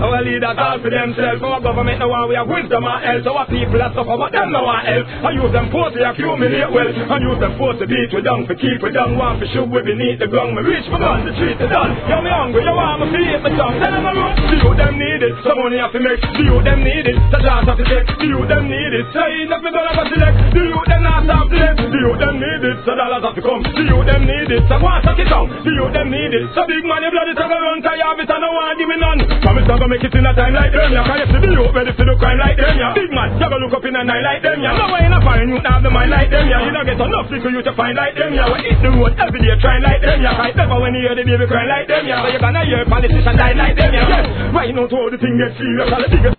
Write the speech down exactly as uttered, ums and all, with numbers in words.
Our leaders all for themselves. Our government no one we have wisdom and health. Our people that suffer but them no one help. I use them force to accumulate wealth. I use them force to beat we down, to keep we down. Want to shoot we beneath the ground. Me reach for gun, the treat it done. Yo me hungry, yo want me feed my tongue. Tell them I run. The youth them need it. Some money have to make. The youth them need it. The dance have to take. The youth them need it. Say enough me don't have to select. The youth them not stop play. The youth them need it. So dollars have to come. The youth them need it. So go and suck it down. The youth them need it. So big money bloody to go run. Tie off it and no one give me none. Promise I'm gonna make it in a time like them. Ya can you see the youth ready for the crime like them? Ya big man, you gonna look up in a night like them. Ya no way in a fine youth have the mind like them. Ya you don't get enough for you to find like them. Ya we hit the road every day trying like them. Ya can't never when you hear the baby crying like them. Ya so you gonna hear politicians die like them. Ya yes, right now to all the thing get serious. All the biggest